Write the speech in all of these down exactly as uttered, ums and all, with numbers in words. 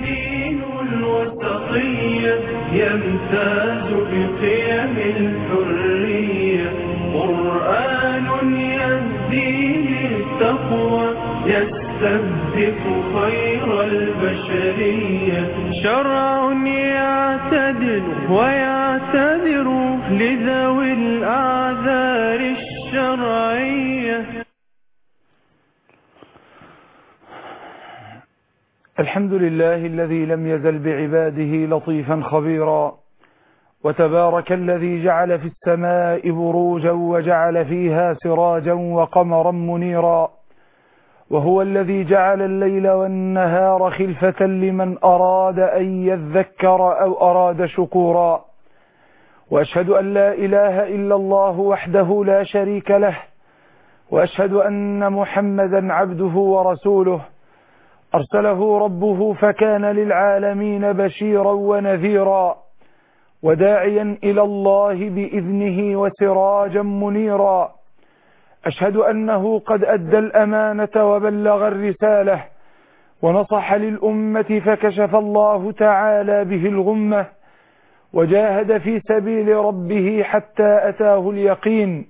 دين الوسطية يمتاز بقيم الحرية، قرآن يهدي للتقوى يستهدف خير البشرية، شرع يعتدل ويعتذر لذوي الأعذار الشرعية. الحمد لله الذي لم يزل بعباده لطيفا خبيرا، وتبارك الذي جعل في السماء بروجا وجعل فيها سراجا وقمرا منيرا، وهو الذي جعل الليل والنهار خلفة لمن أراد أن يذكر أو أراد شكورا. وأشهد أن لا إله إلا الله وحده لا شريك له، وأشهد أن محمدا عبده ورسوله أرسله ربه فكان للعالمين بشيرا ونذيرا، وداعيا إلى الله بإذنه وسراجا منيرا. أشهد أنه قد أدى الأمانة وبلغ الرسالة ونصح للأمة فكشف الله تعالى به الغمة، وجاهد في سبيل ربه حتى أتاه اليقين.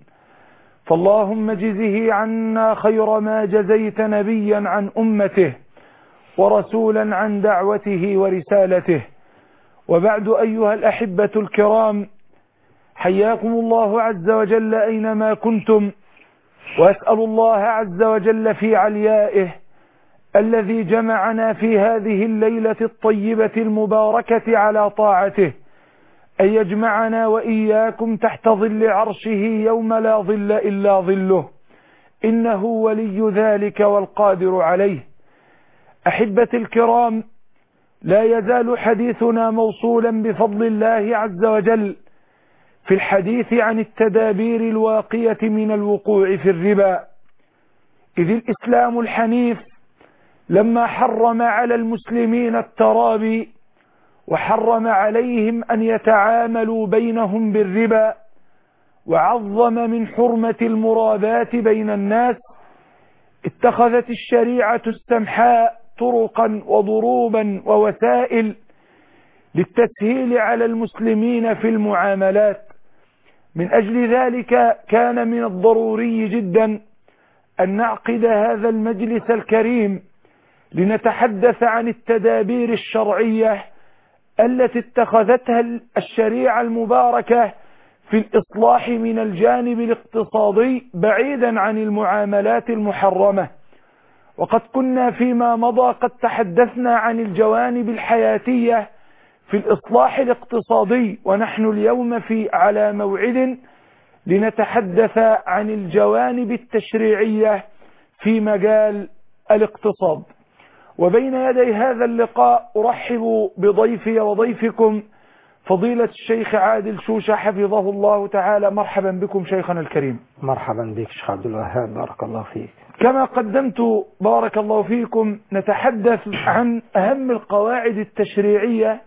فاللهم جزه عنا خير ما جزيت نبيا عن أمته ورسولا عن دعوته ورسالته. وبعد أيها الأحبة الكرام، حياكم الله عز وجل أينما كنتم، وأسأل الله عز وجل في عليائه الذي جمعنا في هذه الليلة الطيبة المباركة على طاعته أن يجمعنا وإياكم تحت ظل عرشه يوم لا ظل إلا ظله، إنه ولي ذلك والقادر عليه. أحبتي الكرام، لا يزال حديثنا موصولا بفضل الله عز وجل في الحديث عن التدابير الواقية من الوقوع في الربا، إذ الإسلام الحنيف لما حرم على المسلمين الترابي وحرم عليهم أن يتعاملوا بينهم بالربا، وعظم من حرمة المرابات بين الناس، اتخذت الشريعة السمحاء طرقا وضروبا ووسائل للتسهيل على المسلمين في المعاملات. من أجل ذلك كان من الضروري جدا أن نعقد هذا المجلس الكريم لنتحدث عن التدابير الشرعية التي اتخذتها الشريعة المباركة في الإصلاح من الجانب الاقتصادي بعيدا عن المعاملات المحرمة. وقد كنا فيما مضى قد تحدثنا عن الجوانب الحياتية في الإصلاح الاقتصادي، ونحن اليوم في على موعد لنتحدث عن الجوانب التشريعية في مجال الاقتصاد. وبين يدي هذا اللقاء أرحب بضيفي وضيفكم فضيلة الشيخ عادل شوشة حفظه الله تعالى. مرحبا بكم شيخنا الكريم. مرحبا بك شيخ عبد الوهاب، بارك الله فيك. كما قدمت بارك الله فيكم، نتحدث عن أهم القواعد التشريعية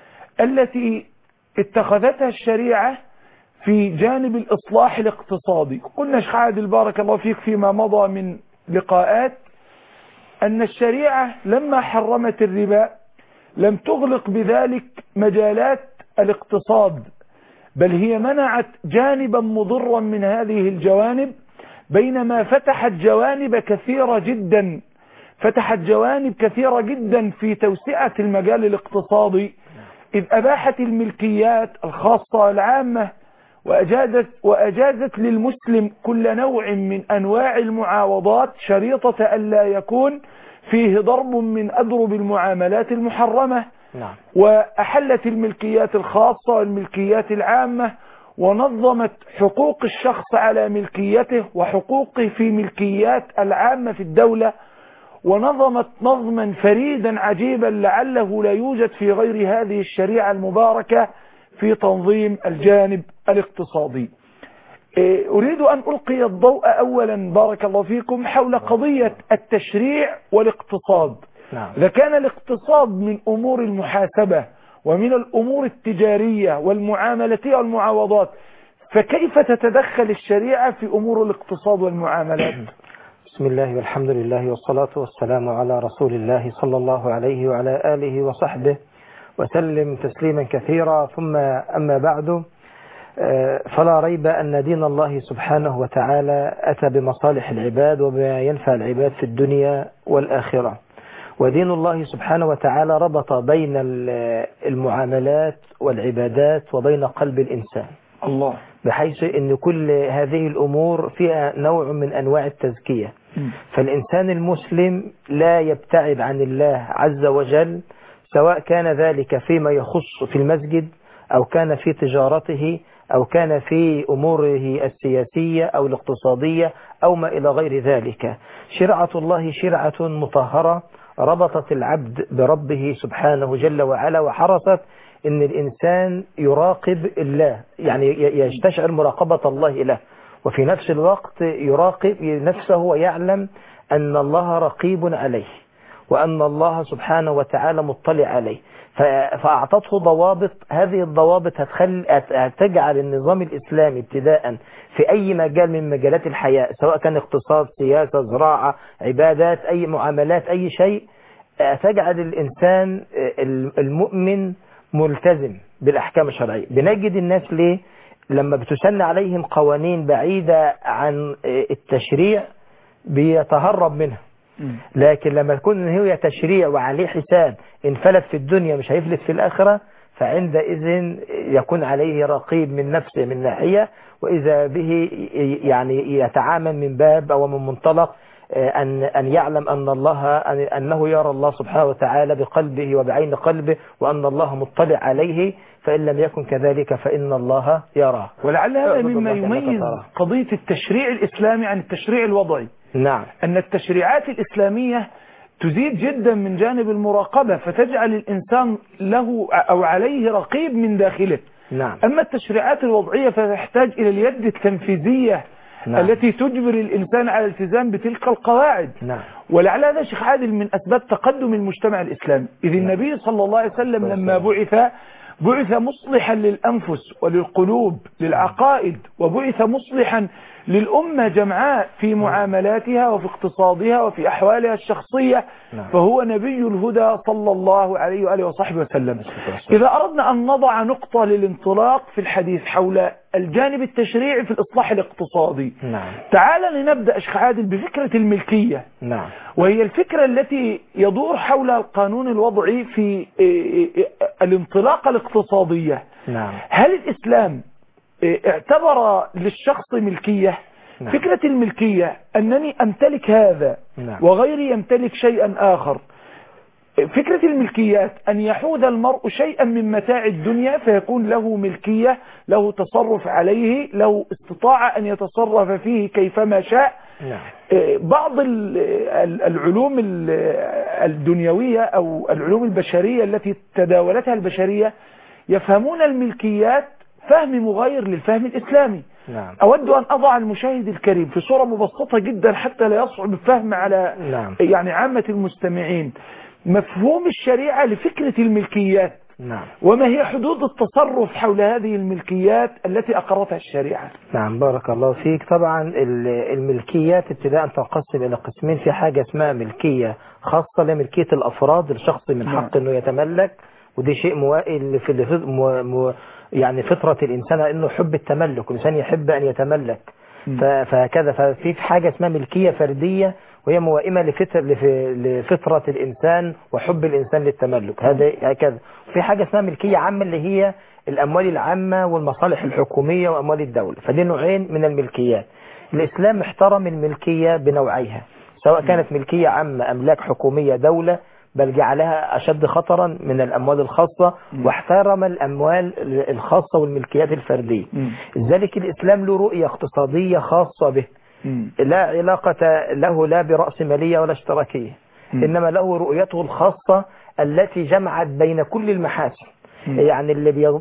التي اتخذتها الشريعة في جانب الإصلاح الاقتصادي. قلنا شيخ عادل بارك الله فيك فيما مضى من لقاءات أن الشريعة لما حرمت الربا لم تغلق بذلك مجالات الاقتصاد، بل هي منعت جانبا مضرا من هذه الجوانب، بينما فتحت جوانب كثيرة جدا فتحت جوانب كثيرة جدا في توسعة المجال الاقتصادي، إذ أباحت الملكيات الخاصة والعامة، وأجازت, وأجازت للمسلم كل نوع من أنواع المعاوضات شريطة ألا يكون فيه ضرب من أضرب المعاملات المحرمة. نعم. وأحلت الملكيات الخاصة والملكيات العامة، ونظمت حقوق الشخص على ملكيته وحقوقه في ملكيات العامة في الدولة، ونظمت نظما فريدا عجيبا لعله لا يوجد في غير هذه الشريعة المباركة في تنظيم الجانب الاقتصادي. أريد أن ألقي الضوء أولا بارك الله فيكم حول قضية التشريع والاقتصاد. نعم. إذا كان الاقتصاد من أمور المحاسبة ومن الأمور التجارية والمعاملاتية والمعاوضات، فكيف تتدخل الشريعة في أمور الاقتصاد والمعاملات؟ بسم الله والحمد لله والصلاة والسلام على رسول الله صلى الله عليه وعلى آله وصحبه وسلم تسليما كثيرا. ثم أما بعد، فلا ريب أن دين الله سبحانه وتعالى أتى بمصالح العباد وبما ينفع العباد في الدنيا والآخرة. ودين الله سبحانه وتعالى ربط بين المعاملات والعبادات وبين قلب الإنسان، الله، بحيث أن كل هذه الأمور فيها نوع من أنواع التزكية. فالإنسان المسلم لا يبتعد عن الله عز وجل، سواء كان ذلك فيما يخص في المسجد أو كان في تجارته أو كان في أموره السياسية أو الاقتصادية أو ما إلى غير ذلك. شرعة الله شرعة مطهرة ربطت العبد بربه سبحانه جل وعلا، وحرصت ان الانسان يراقب الله، يعني يستشعر مراقبة الله له، وفي نفس الوقت يراقب نفسه ويعلم ان الله رقيب عليه وان الله سبحانه وتعالى مطلع عليه. فاعطته ضوابط، هذه الضوابط هتجعل النظام الاسلامي ابتداء في اي مجال من مجالات الحياة، سواء كان اقتصاد، سياسة، زراعة، عبادات، اي معاملات، اي شيء، تجعل الانسان المؤمن ملتزم بالأحكام الشرعية. بنجد الناس ليه لما بتسن عليهم قوانين بعيدة عن التشريع بيتهرب منها، لكن لما يكون هي تشريع وعليه حساب، إن فلت في الدنيا مش هيفلت في الآخرة، فعندئذ يكون عليه رقيب من نفسه من ناحية، وإذا به يعني يتعامل من باب أو من منطلق أن أن يعلم أن الله أنه يرى الله سبحانه وتعالى بقلبه وبعين قلبه، وأن الله مطلع عليه، فإن لم يكن كذلك فإن الله يراه. ولعل هذا مما يميز قضية التشريع الإسلامي عن التشريع الوضعي. نعم. أن التشريعات الإسلامية تزيد جدا من جانب المراقبة، فتجعل الإنسان له أو عليه رقيب من داخله. نعم. أما التشريعات الوضعية فتحتاج إلى اليد التنفيذية. نعم. التي تجبر الإنسان على الالتزام بتلك القواعد. نعم. ولعل هذا شيخ عادل من أسباب تقدم المجتمع الإسلامي، إذ نعم. النبي صلى الله عليه وسلم لما بعث بعث مصلحا للأنفس وللقلوب للعقائد، وبعث مصلحا للأمة جمعاء في معاملاتها وفي اقتصادها وفي أحوالها الشخصية. نعم. فهو نبي الهدى صلى الله عليه وآله وصحبه وسلم. إذا أردنا أن نضع نقطة للانطلاق في الحديث حول الجانب التشريعي في الإصلاح الاقتصادي، نعم. تعال لنبدأ شيخ عادل بفكرة الملكية. نعم. وهي الفكرة التي يدور حولها القانون الوضعي في الانطلاقة الاقتصادية. نعم. هل الإسلام اعتبر للشخص ملكية؟ نعم. فكرة الملكية أنني أمتلك هذا. نعم. وغيري يمتلك شيئا آخر. فكرة الملكيات أن يحوز المرء شيئا من متاع الدنيا فيكون له ملكية، له تصرف عليه، له استطاعة أن يتصرف فيه كيفما شاء. نعم. بعض العلوم الدنيوية أو العلوم البشرية التي تداولتها البشرية يفهمون الملكيات فهم مغاير للفهم الإسلامي. نعم. أود أن أضع المشاهد الكريم في صورة مبسطة جدا حتى لا يصعب الفهم على نعم. يعني عامة المستمعين مفهوم الشريعة لفكرة الملكيات. نعم. وما هي حدود التصرف حول هذه الملكيات التي أقرتها الشريعة. نعم، بارك الله فيك. طبعا الملكيات ابتداء تنقسم إلى قسمين. في حاجة اسمها ملكية خاصة لملكية الأفراد، الشخص من حق أنه يتملك، ودي شيء موائل في مو يعني فطرة الإنسان أنه يحب التملك، الإنسان يحب أن يتملك. فهكذا ففي حاجة اسمها ملكية فردية، وهي موائمة لفطرة الإنسان وحب الإنسان للتملك، هذا هكذا. في حاجة اسمها ملكية عامة اللي هي الأموال العامة والمصالح الحكومية وأموال الدولة. فدي نوعين من الملكيات. الإسلام احترم الملكية بنوعيها، سواء كانت ملكية عامة أملاك حكومية دولة، بل جعلها أشد خطرا من الأموال الخاصة، واحترم الأموال الخاصة والملكيات الفردية. لذلك الإسلام له رؤية اقتصادية خاصة به، لا علاقة له لا برأسمالية ولا اشتراكية، إنما له رؤيته الخاصة التي جمعت بين كل المحاسن. يعني اللي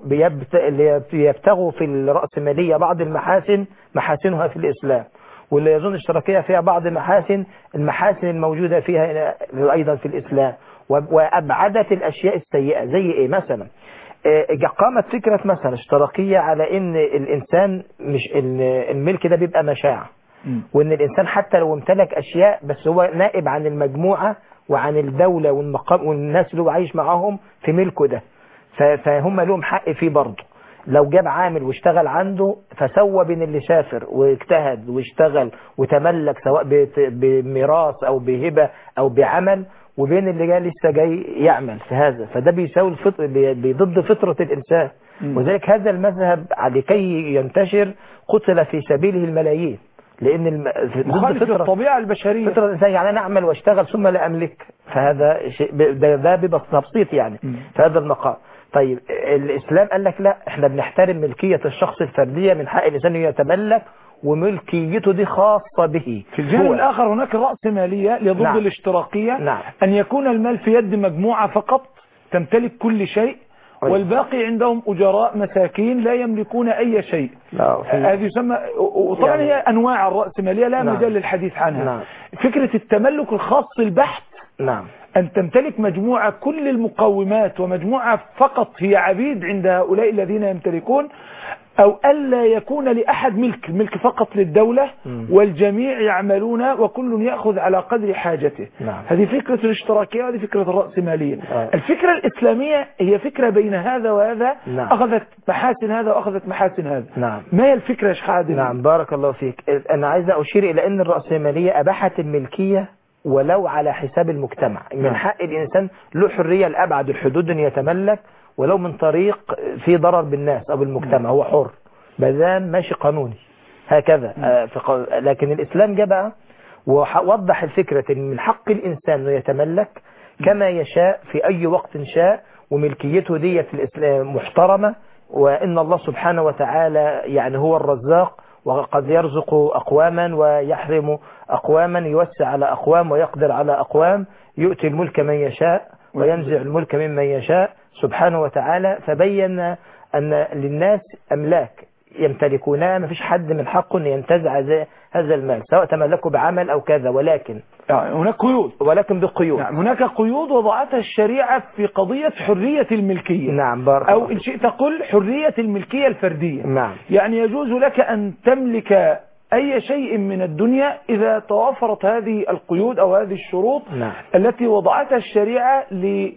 بيبتغوا في الرأسمالية بعض المحاسن محاسنها في الإسلام، واللي يظن الاشتراكية فيها بعض المحاسن المحاسن الموجودة فيها أيضا في الإسلام، وأبعدت الأشياء السيئة. زي إيه مثلا؟ قامت فكرة مثلا اشتراكية على إن الإنسان مش الملك ده بيبقى مشاع، وان الانسان حتى لو امتلك اشياء بس هو نائب عن المجموعة وعن الدولة والمقام والناس اللي هو عايش معاهم في ملكه ده، فهم لهم حق فيه برضه. لو جاب عامل واشتغل عنده فسوى بين اللي سافر واجتهد واشتغل وتملك سواء بميراث او بهبة او بعمل، وبين اللي جاي لسه جاي يعمل في هذا، فده بيساوي الفطر بضد فطرة الإنسان. وذلك هذا المذهب لكي ينتشر قتل في سبيله الملايين، لأن الم... مخالف للطبيعة البشرية. فطرة الإنسان يعني أنا أعمل واشتغل ثم لا أملك، فهذا شيء ده, ده ببسيط يعني في هذا المقام. طيب الإسلام قال لك لا، احنا بنحترم ملكية الشخص الفردية، من حق الإنسان يتملك وملكيته دي خاصة به. في الجانب الآخر هناك الرأسمالية لضد نعم. الاشتراكية. نعم. أن يكون المال في يد مجموعة فقط تمتلك كل شيء، والباقي عندهم أجراء مساكين لا يملكون أي شيء. هذه يسمى، وطبعا يعني هي أنواع الرأسمالية لا نعم. مجال للحديث عنها. نعم. فكرة التملك الخاص البحت، نعم. أن تمتلك مجموعة كل المقومات ومجموعة فقط هي عبيد عند هؤلاء الذين يمتلكون، أو ألا يكون لأحد ملك ملك فقط للدولة م. والجميع يعملون وكل يأخذ على قدر حاجته. نعم. هذه فكرة الاشتراكية وهذه فكرة الرأسمالية. آه. الفكرة الإسلامية هي فكرة بين هذا وهذا. نعم. أخذت محاسن هذا وأخذت محاسن هذا. نعم. ما هي الفكرة يا شيخ عادل؟ نعم بارك الله فيك. أنا عايز أشير إلى أن الرأسمالية أباحت الملكية ولو على حساب المجتمع. من حق الإنسان له حرية لأبعد الحدود أن يتملك ولو من طريق في ضرر بالناس أو بالمجتمع، هو حر بدام ماشي قانوني هكذا. آه في لكن الإسلام جاء ووضح الفكرة أن من حق الإنسان أنه يتملك كما يشاء في أي وقت شاء، وملكيته دي في الإسلام محترمة، وإن الله سبحانه وتعالى يعني هو الرزاق، وقد يرزق أقواما ويحرم أقواما، يوسع على أقوام ويقدر على أقوام، يؤتي الملك من يشاء وينزع الملك ممن يشاء سبحانه وتعالى. فبين أن للناس أملاك يمتلكونها، ما فيش حد من حقه أن ينتزع هذا المال سواء تملكه بعمل أو كذا، ولكن يعني هناك قيود، ولكن بقيود. يعني هناك قيود وضعتها الشريعة في قضية حرية الملكية. نعم بارك أو إن شئت قل حرية الملكية الفردية. نعم. يعني يجوز لك أن تملك أي شيء من الدنيا إذا توافرت هذه القيود أو هذه الشروط. نعم. التي وضعتها الشريعة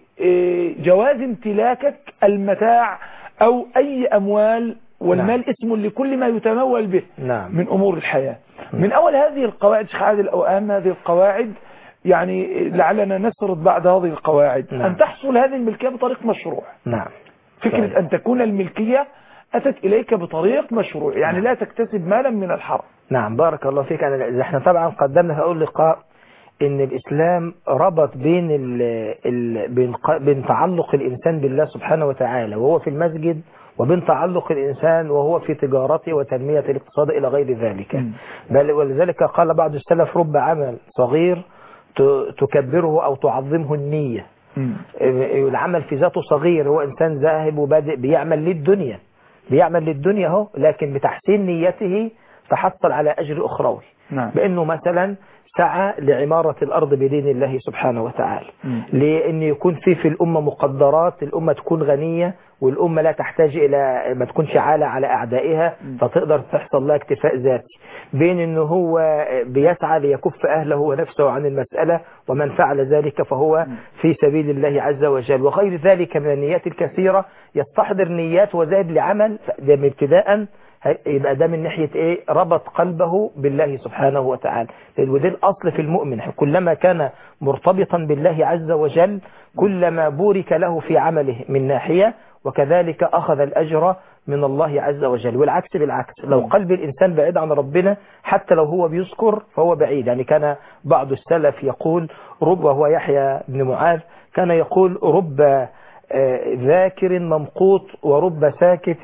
لجواز امتلاكك المتاع أو أي أموال، والمال نعم. اسم لكل ما يتمول به نعم. من أمور الحياة. نعم. من أول هذه القواعد شيخ عادل أو أهم هذه القواعد، يعني لعلنا نسرد بعد هذه القواعد. نعم. أن تحصل هذه الملكية بطريق مشروع. نعم. فكرة صحيح. أن تكون الملكية أتت إليك بطريق مشروع، يعني نعم. لا تكتسب مالا من الحرام. نعم بارك الله فيك. أنا احنا طبعا قدمنا في أول لقاء إن الإسلام ربط بين ال ال بين, بين تعلق الإنسان بالله سبحانه وتعالى وهو في المسجد، وبين تعلق الإنسان وهو في تجارته وتنمية الاقتصاد إلى غير ذلك. م. بل ولذلك قال بعض السلف: رب عمل صغير تكبره أو تعظمه النية. م. العمل في ذاته صغير، هو إنسان ذاهب وبادئ بيعمل للدنيا بيعمل للدنيا هو، لكن بتحسين نيته تحصل على أجر أخروي. نعم. بأنه مثلا سعى لعمارة الأرض بدين الله سبحانه وتعالى، لأن يكون في في الأمة مقدرات، الأمة تكون غنية والأمة لا تحتاج إلى ما تكونش عالة على أعدائها، فتقدر تحصل لها اكتفاء ذاتي. بين أنه هو بيسعى ليكف أهله ونفسه عن المسألة، ومن فعل ذلك فهو في سبيل الله عز وجل، وغير ذلك من النيات الكثيرة. يستحضر نيات وزاد لعمل، ده ابتداء يبقى ده من ناحية ايه؟ ربط قلبه بالله سبحانه وتعالى. وده الأصل في المؤمن، كلما كان مرتبطا بالله عز وجل كلما بورك له في عمله من ناحية، وكذلك أخذ الأجر من الله عز وجل. والعكس بالعكس، لو قلب الإنسان بعيد عن ربنا حتى لو هو بيذكر فهو بعيد. يعني كان بعض السلف يقول رب، وهو يحيى بن معاذ كان يقول: رب ذاكر ممقوت ورب ساكت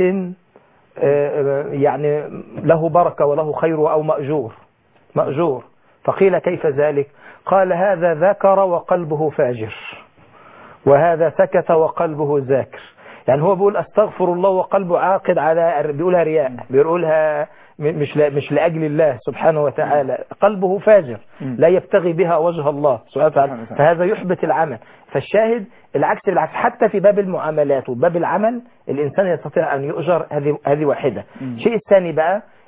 يعني له بركة وله خير أو مأجور مأجور فقيل: كيف ذلك؟ قال: هذا ذكر وقلبه فاجر، وهذا سكت وقلبه ذاكر. يعني هو بيقول أستغفر الله وقلبه عاقد على، بيقولها رياء، بيقولها مش مش لأجل الله سبحانه وتعالى، قلبه فاجر لا يبتغي بها وجه الله سبحانه وتعالى، فهذا يحبط العمل. فالشاهد العكس بالعكس، حتى في باب المعاملات وباب العمل الإنسان يستطيع أن يؤجر. هذه هذه واحدة. الشيء الثاني بقى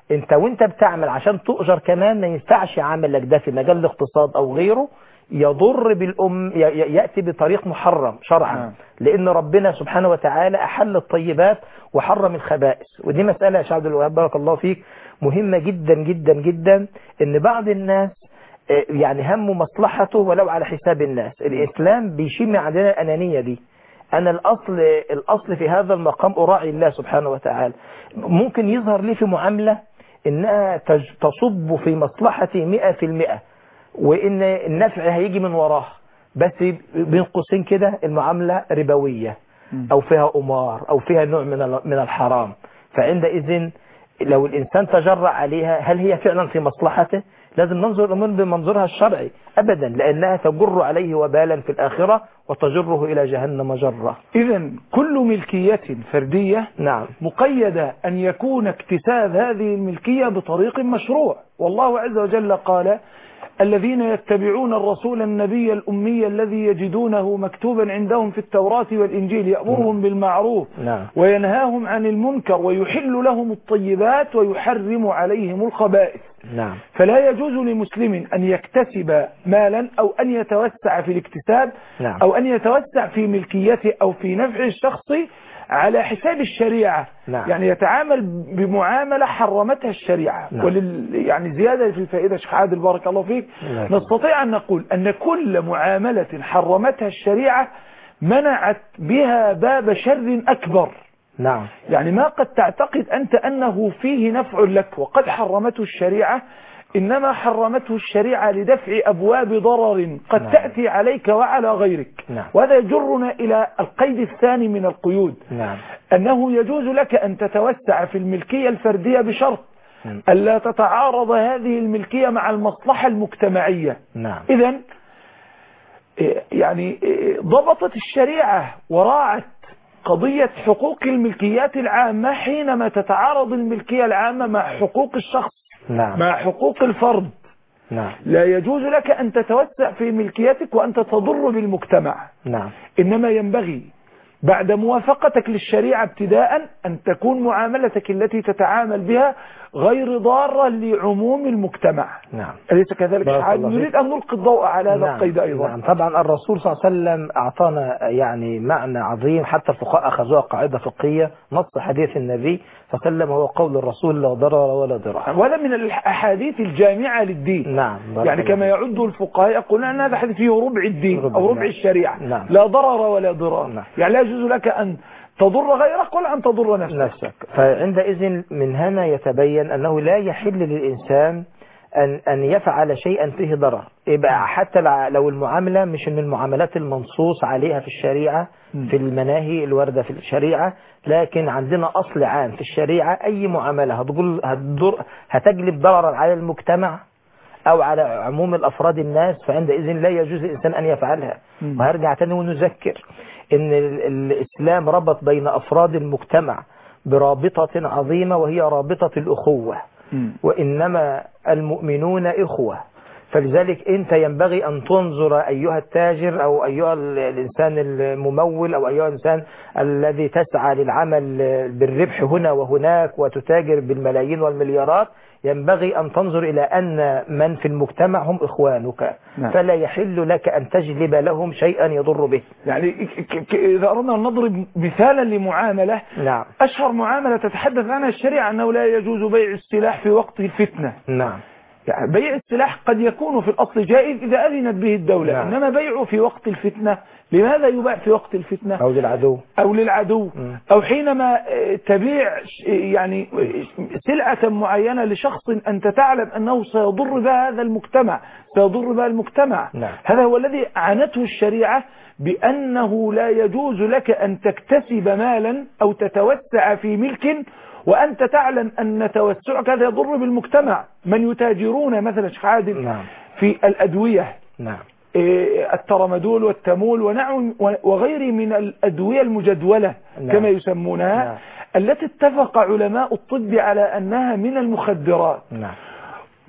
انت وانت بتعمل عشان تؤجر كمان، ما ينفعش عملك ده في مجال الاقتصاد او غيره يضر بالأم ي- ي- يأتي بطريق محرم شرعا. نعم. لأن ربنا سبحانه وتعالى أحل الطيبات وحرم الخبائث. ودي مسألة يا شيخ عبد الوهاب بارك الله فيك مهمة جدا جدا جدا، ان بعض الناس آه، يعني همه مصلحته ولو على حساب الناس. الإسلام بيشيل عندنا الأنانية دي. أنا الأصل الأصل في هذا المقام أراعي الله سبحانه وتعالى. ممكن يظهر لي في معاملة إنها تج- تصب في مصلحتي مئة في المئة، وإن النفع هيجي من وراها، بس بين قوسين كده المعاملة ربوية أو فيها أمار أو فيها نوع من ال- من الحرام. فعندئذ لو الإنسان تجرأ عليها، هل هي فعلا في مصلحته؟ لازم ننظر الأمور بمنظورها الشرعي أبدا، لأنها تجر عليه وبالا في الآخرة وتجره إلى جهنم جرة. إذا كل ملكية فردية نعم مقيدة أن يكون اكتساب هذه الملكية بطريق مشروع. والله عز وجل قال: الذين يتبعون الرسول النبي الأمي الذي يجدونه مكتوبا عندهم في التوراة والإنجيل يأمرهم بالمعروف نعم وينهاهم عن المنكر ويحل لهم الطيبات ويحرم عليهم الخبائث. نعم فلا يجوز لمسلم أن يكتسب مالا أو أن يتوسع في الاكتساب نعم. أو أن يتوسع في ملكيته أو في نفع الشخصي على حساب الشريعة. نعم. يعني يتعامل بمعاملة حرمتها الشريعة. نعم. ولل يعني زيادة في الفائدة شيخ عادل بارك الله فيك، نعم. نستطيع أن نقول أن كل معاملة حرمتها الشريعة منعت بها باب شر أكبر. نعم يعني ما قد تعتقد أنت أنه فيه نفع لك وقد حرمته الشريعة، إنما حرمته الشريعة لدفع أبواب ضرر قد نعم. تأتي عليك وعلى غيرك. نعم. وهذا يجرنا إلى القيد الثاني من القيود، نعم أنه يجوز لك أن تتوسع في الملكية الفردية بشرط نعم. ألا تتعارض هذه الملكية مع المصلحة المجتمعية. نعم. إذن يعني ضبطت الشريعة وراعت قضية حقوق الملكيات العامة حينما تتعارض الملكية العامة مع حقوق الشخص، نعم. مع حقوق الفرد. نعم. لا يجوز لك أن تتوسع في ملكيتك وأنت تضر بالمجتمع. نعم. إنما ينبغي بعد موافقتك للشريعة ابتداء أن تكون معاملتك التي تتعامل بها غير ضارة لعموم المجتمع. نعم. أليس كذلك؟ بارك الله نريد فيك. أن نلقي الضوء على هذا نعم. القيد أيضا. نعم. طبعا الرسول صلى الله عليه وسلم أعطانا يعني معنى عظيم، حتى الفقهاء أخذوها قاعدة فقهية. نص حديث النبي صلى الله عليه وسلم هو قول الرسول: لا ضرر ولا ضرار. ولا من الأحاديث الجامعة للدين. نعم. يعني كما يعد الفقهاء يقولون أن هذا حديث فيه ربع الدين ربع. أو ربع نعم. الشريعة. نعم. لا ضرر ولا ضرار. نعم. يعني لا يجوز لك أن تضر غيرك ولا أن تضر نفسك. نفسك. فعندئذ من هنا يتبين أنه لا يحل للإنسان أن أن يفعل شيئا فيه ضرر. يبقى حتى لو المعاملة مش من المعاملات المنصوص عليها في الشريعة في المناهي الواردة في الشريعة، لكن عندنا أصل عام في الشريعة: أي معاملة هتقول هتضر هتجلب ضررا على المجتمع أو على عموم الأفراد الناس، فعندئذ لا يجوز الإنسان أن يفعلها. وهرجع تاني ونذكر إن الإسلام ربط بين أفراد المجتمع برابطة عظيمة، وهي رابطة الأخوة. وإنما المؤمنون إخوة. فلذلك أنت ينبغي أن تنظر أيها التاجر أو أيها الإنسان الممول أو أيها الإنسان الذي تسعى للعمل بالربح هنا وهناك وتتاجر بالملايين والمليارات، ينبغي أن تنظر إلى أن من في المجتمع هم إخوانك. نعم. فلا يحل لك أن تجلب لهم شيئا يضر به. يعني إذا أردنا أن نضرب مثالا لمعاملة، نعم. أشهر معاملة تتحدث عنها الشريعة أنه لا يجوز بيع السلاح في وقت الفتنة. نعم. يعني بيع السلاح قد يكون في الأصل جائز إذا أذنت به الدولة. نعم. إنما بيعه في وقت الفتنة، لماذا يباع في وقت الفتنة؟ أو للعدو أو للعدو م. أو حينما تبيع يعني سلعة معينة لشخص أنت تعلم أنه سيضر بها هذا المجتمع سيضر بها المجتمع. نعم. هذا هو الذي عنته الشريعة بأنه لا يجوز لك أن تكتسب مالا أو تتوسع في ملك وأنت تعلم أن توسعك هذا يضر بالمجتمع. من يتاجرون مثلا شيخ عادل نعم. في الأدوية، نعم. الترامادول والتامول ونعم وغيره من الأدوية المجدولة، نعم. كما يسمونها، نعم. التي اتفق علماء الطب على أنها من المخدرات. نعم.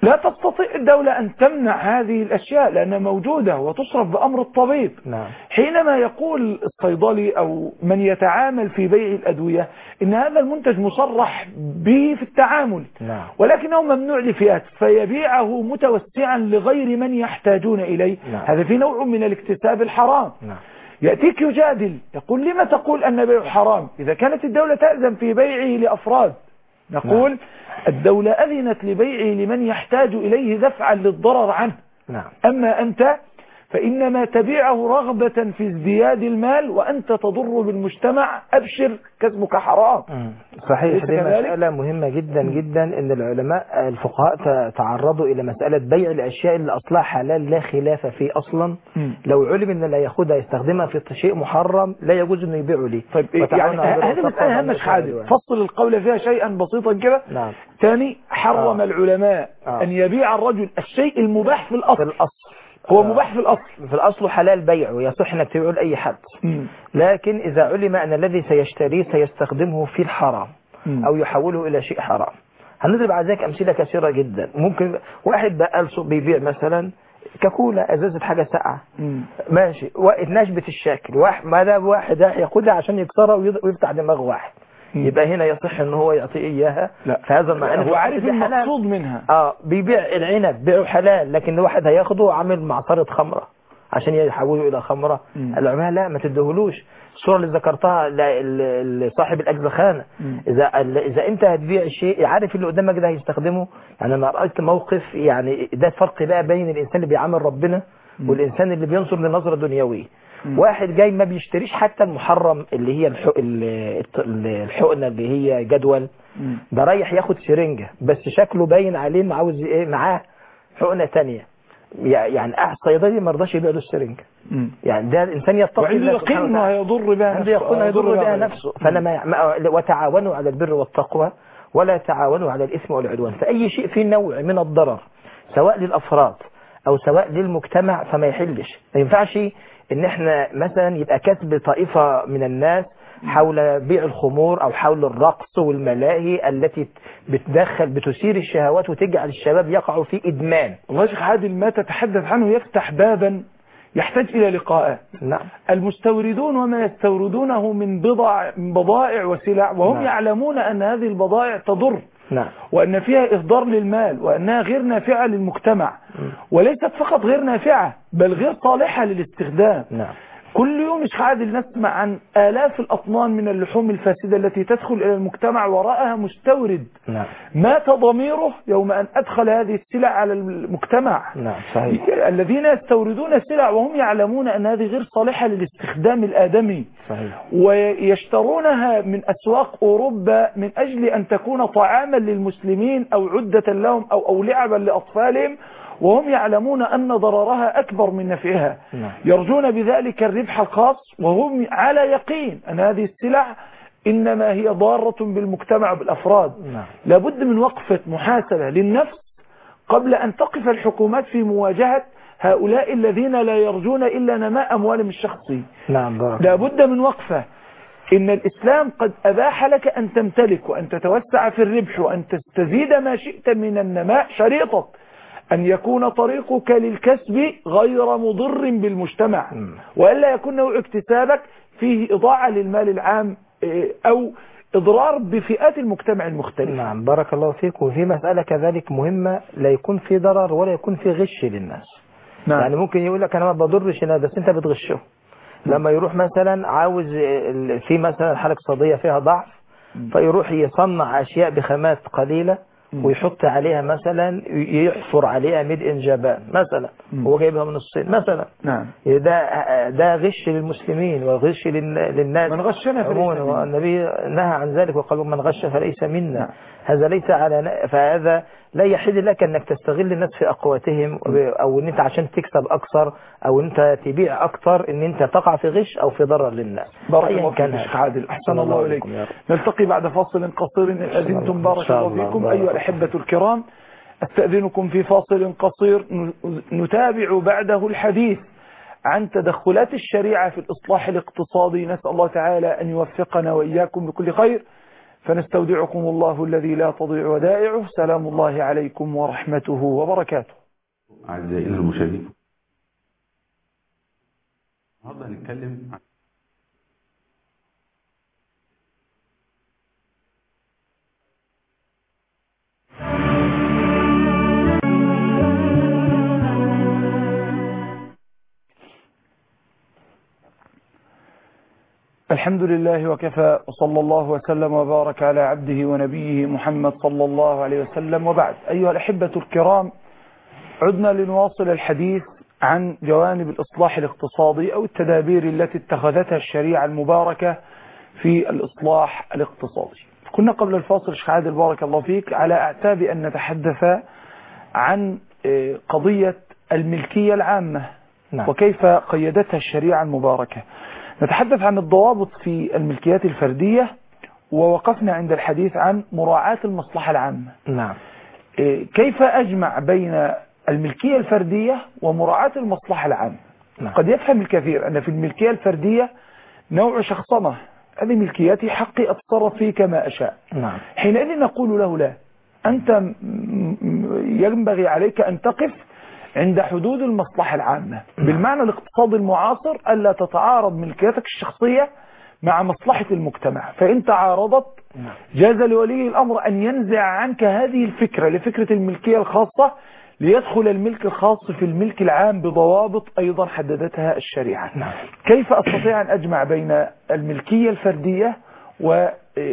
لا تستطيع الدولة أن تمنع هذه الأشياء لأنها موجودة وتصرف بأمر الطبيب. نعم. حينما يقول الصيدلي أو من يتعامل في بيع الأدوية إن هذا المنتج مصرح به في التعامل، نعم. ولكنه ممنوع لفئات فيبيعه متوسعا لغير من يحتاجون إليه. نعم. هذا في نوع من الاكتساب الحرام. نعم. يأتيك يجادل يقول لما تقول أن بيع حرام إذا كانت الدولة تأذن في بيعه لأفراد؟ نقول نعم. الدولة أذنت لبيعه لمن يحتاج إليه دفعا للضرر عنه. نعم. أما أنت فإنما تبيعه رغبة في ازدياد المال وأنت تضر بالمجتمع، أبشر كسبك حرام. صحيح. دي مسألة مهمة جدا جدا إن العلماء الفقهاء تعرضوا إلى مسألة بيع الأشياء اللي أصلها حلال لا خلاف فيه أصلا. م. لو علم إن لا يأخذها يستخدمها في شيء محرم لا يجوز إنه يبيعه ليه. طيب يعني هذه مسألة همش حادث فصل القول فيها شيئا بسيطا كده. نعم. ثاني حرم آه. العلماء آه. أن يبيع الرجل الشيء المباح في الأصل. في الأصل هو مباح في الأصل، في الأصل حلال بيعه يصح انك تبيعه لأي حد. م. لكن إذا علم أن الذي سيشتريه سيستخدمه في الحرام م. أو يحوله إلى شيء حرام. هنضرب على ذلك أمثلة كثيرة جدا. ممكن واحد بقال بيبيع مثلا كاكولا ازازه حاجه ساقعه ماشي ناشبه الشكل، واحد ما ده واحد راح ياخدها عشان يكسرها ويفتح دماغ واحد، يبقى هنا يصح ان هو يعطيه اياها. لا فهذا المعنى هو عارف المقصود منها. اه بيبيع العنب بيعه حلال، لكن واحد هياخده وعامل معصره خمره عشان يحوله الى خمره. العلماء لا ما تدهولوش. الصوره اللي ذكرتها لصاحب الاجزخانه، اذا اذا انت هتبيع شيء عارف اللي قدامك ده هيستخدمه. يعني انا رايت موقف، يعني ده الفرق بقى بين الانسان اللي بيعامل ربنا والانسان اللي بينظر لنظره دنيويه. واحد جاي ما بيشتريش حتى المحرم اللي هي الحقنه اللي هي جدول، ده رايح ياخد سرنجه بس شكله باين عليه انه عاوز ايه معاه حقنه ثانيه. يعني احد صيدلي ما رضاش يبيع له السرنجه. يعني ده الانسان يتقي الله سبحانه وتعالى، وعنده يضر بها نفسه يقول يضر بها نفسه. فلما وتعاونوا على البر والتقوى ولا تعاونوا على الاثم والعدوان. فاي شيء فيه نوع من الضرر سواء للافراد او سواء للمجتمع فما يحلش. ما ينفعش ان احنا مثلا يبقى كسب طائفه من الناس حول بيع الخمور او حول الرقص والملاهي التي بتدخل بتثير الشهوات وتجعل الشباب يقعوا في ادمان. والله يا شيخ عادل ما تتحدث عنه يفتح بابا يحتاج الى لقاءات. نعم. المستوردون وما يستوردونه من بضع من بضائع وسلع وهم نعم. يعلمون ان هذه البضائع تضر. نعم. وان فيها اهدار للمال وانها غير نافعه للمجتمع. م. وليست فقط غير نافعه بل غير صالحه للاستخدام. نعم. كل يوم مش عادل نسمع عن آلاف الأطنان من اللحوم الفاسدة التي تدخل إلى المجتمع وراءها مستورد. نعم. مات ضميره يوم أن أدخل هذه السلع على المجتمع. نعم. صحيح. الذين يستوردون السلع وهم يعلمون أن هذه غير صالحة للاستخدام الآدمي. صحيح. ويشترونها من أسواق أوروبا من أجل أن تكون طعاما للمسلمين أو عدة لهم أو, أو لعبا لأطفالهم، وهم يعلمون أن ضررها أكبر من نفعها. نعم. يرجون بذلك الربح الخاص وهم على يقين أن هذه السلع إنما هي ضارة بالمجتمع بالأفراد. نعم. لابد من وقفة محاسبة للنفس قبل أن تقف الحكومات في مواجهة هؤلاء الذين لا يرجون إلا نماء أموالهم الشخصي. نعم. لابد من وقفة. إن الإسلام قد أباح لك أن تمتلك وأن تتوسع في الربح وأن تستزيد ما شئت من النماء، شريطة أن يكون طريقك للكسب غير مضر بالمجتمع، وإلا يكون نوع اكتسابك فيه إضاعة للمال العام أو إضرار بفئات المجتمع المختلفة. نعم. بارك الله فيك. وفي مسألة كذلك مهمة، لا يكون في ضرر ولا يكون في غش للناس. نعم. يعني ممكن يقول لك أنا ما بضرش هنا بس أنت بتغشه. لما يروح مثلا عاوز في مثلا حالة اقتصادية فيها ضعف فيروح يصنع أشياء بخامات قليلة ويحط عليها مثلا يحفر عليها ميد ان جابان مثلا، هو جايبها من الصين مثلا. نعم. ده ده غش للمسلمين وغش للناس. من غشنا فليس منا. والنبي نهى عن ذلك وقال من غش فليس منا. نعم. هذا ليس على فهذا لا يحل لك انك تستغل الناس في اقواتهم او ان انت عشان تكسب اكثر او انت تبيع اكثر ان انت تقع في غش او في ضرر للناس. بارك الله فيك شيخ عادل، احسن الله اليك. نلتقي بعد فاصل قصير ان اذنتم. بارك الله فيكم ايها الاحبه الكرام. استاذنكم في فاصل قصير نتابع بعده الحديث عن تدخلات الشريعه في الاصلاح الاقتصادي. نسال الله تعالى ان يوفقنا واياكم بكل خير. فنستودعكم الله الذي لا تضيع ودائعه. سلام الله عليكم ورحمته وبركاته. أعزائنا المشاهدين، النهارده هنتكلم عن الحمد لله وكفى، وصلى الله وسلم وبارك على عبده ونبيه محمد صلى الله عليه وسلم، وبعد. أيها الأحبة الكرام، عدنا لنواصل الحديث عن جوانب الإصلاح الاقتصادي أو التدابير التي اتخذتها الشريعة المباركة في الإصلاح الاقتصادي. كنا قبل الفاصل شيخ عادل بارك الله فيك على أعتاب أن نتحدث عن قضية الملكية العامة. نعم. وكيف قيدتها الشريعة المباركة. نتحدث عن الضوابط في الملكيات الفردية، ووقفنا عند الحديث عن مراعاة المصلحة العامة. نعم. كيف أجمع بين الملكية الفردية ومراعاة المصلحة العامة؟ نعم. قد يفهم الكثير أن في الملكية الفردية نوع شخصنة، هذه ملكيتي حقي أتصرف فيه كما أشاء. نعم. حينئذ نقول له لا، أنت ينبغي عليك أن تقف عند حدود المصلحة العامة. بالمعنى الاقتصادي المعاصر ألا تتعارض ملكيتك الشخصية مع مصلحة المجتمع، فإن تعارضت جاز لولي الأمر أن ينزع عنك هذه الفكرة لفكرة الملكية الخاصة، ليدخل الملك الخاص في الملك العام بضوابط أيضا حددتها الشريعة. نعم. كيف أستطيع أن أجمع بين الملكية الفردية و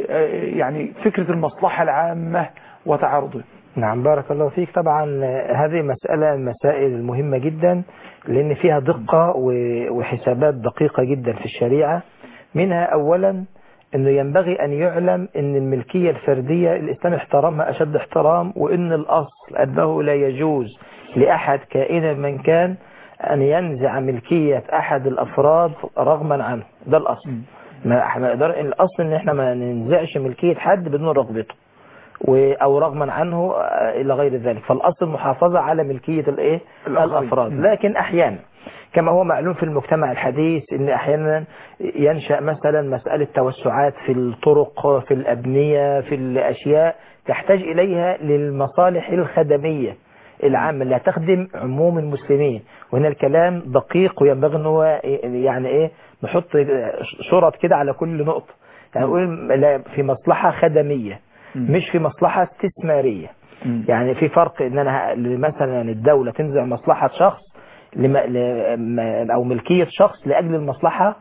يعني فكرة المصلحة العامة وتعارضه؟ نعم، بارك الله فيك. طبعا هذه مسألة مسائل مهمة جدا، لأن فيها دقة وحسابات دقيقة جدا في الشريعة. منها أولا أنه ينبغي أن يعلم أن الملكية الفردية الإسلام احترمها أشد احترام، وأن الأصل أنه لا يجوز لأحد كائنا من كان أن ينزع ملكية أحد الأفراد رغما عنه. ده الأصل. ما الأصل أن احنا ما ننزعش ملكية حد بدون رغبته أو رغما عنه إلى غير ذلك. فالأصل محافظة على ملكية الإيه؟ الأفراد. لكن أحيانا كما هو معلوم في المجتمع الحديث أن أحيانا ينشأ مثلا مسألة توسعات في الطرق، في الأبنية، في الأشياء تحتاج إليها للمصالح الخدمية العامة اللي هتخدم عموم المسلمين. وهنا الكلام دقيق، وينبغي أن هو يعني إيه نحط شرط كده على كل نقطة. يعني نقول في مصلحة خدمية مش في مصلحة استثمارية. م. يعني في فرق ان انا مثلا الدولة تنزع مصلحة شخص لم... ل... او ملكية شخص لاجل المصلحة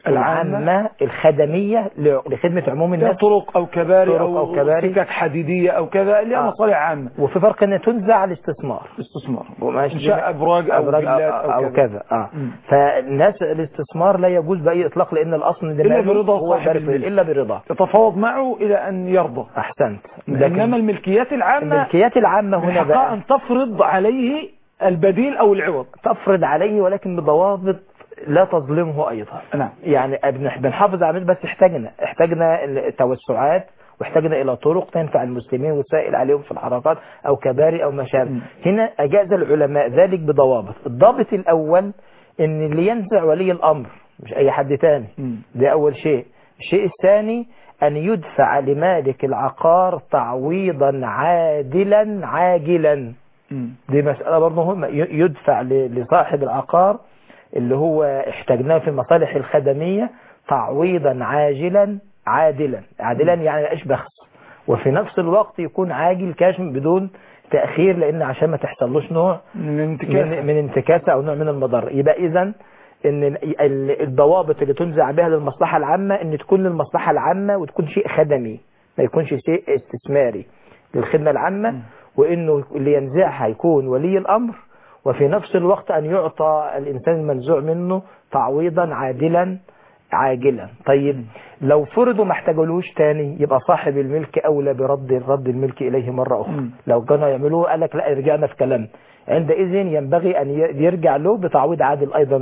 العامة الخدمية لخدمة عموم الناس، طرق او كباري طرق او كباري سكك حديدية او كذا اللي هي آه. مصالح عامة. وفي فرق ان تنزع الاستثمار استثمار انشاء ابراج او أبراج فيلات او, أو كذا, كذا. اه م. فالناس الاستثمار لا يجوز باي اطلاق، لان الاصل الا برضا صاحب الملك، الا برضا تتفاوض معه الى ان يرضى. احسنت. انما الملكيات العامة الملكيات العامة هنا بقى ان تفرض عليه البديل او العوض، تفرض عليه ولكن بضوابط لا تظلمه ايضا. نعم. يعني بنحافظ على بس احتاجنا احتاجنا التوسعات، واحتاجنا الى طرق تنفع المسلمين وتسهل عليهم في الحركات او كباري او مشابه. هنا اجاز العلماء ذلك بضوابط. الضابط الاول ان اللي ينزع ولي الامر مش اي حد تاني. ده اول شيء. الشيء الثاني ان يدفع لمالك العقار تعويضا عادلا عاجلا. دي مسألة برضه مهمة. يدفع لصاحب العقار اللي هو احتاجناه في المصالح الخدمية تعويضا عاجلا عادلا. عادلا يعني ايش بخس، وفي نفس الوقت يكون عاجل كاش بدون تأخير، لان عشان ما تحصلوش نوع من انتكاسة من انتكاسة او نوع من المضر. يبقى اذا ان الضوابط اللي تنزع بها للمصلحة العامة ان تكون للمصلحة العامة وتكون شيء خدمي، ما يكونش شيء استثماري للخدمة العامة. وانه اللي ينزعها يكون ولي الامر، وفي نفس الوقت ان يعطى الانسان المنزوع منه تعويضا عادلا عاجلا. طيب لو فرضوا ما احتاجولوش تاني يبقى صاحب الملك اولى برد الرد الملك اليه مرة اخرى. م. لو كانوا يعملوه قال لك لا رجعنا في كلام، عندئذ ينبغي ان يرجع له بتعويض عادل ايضا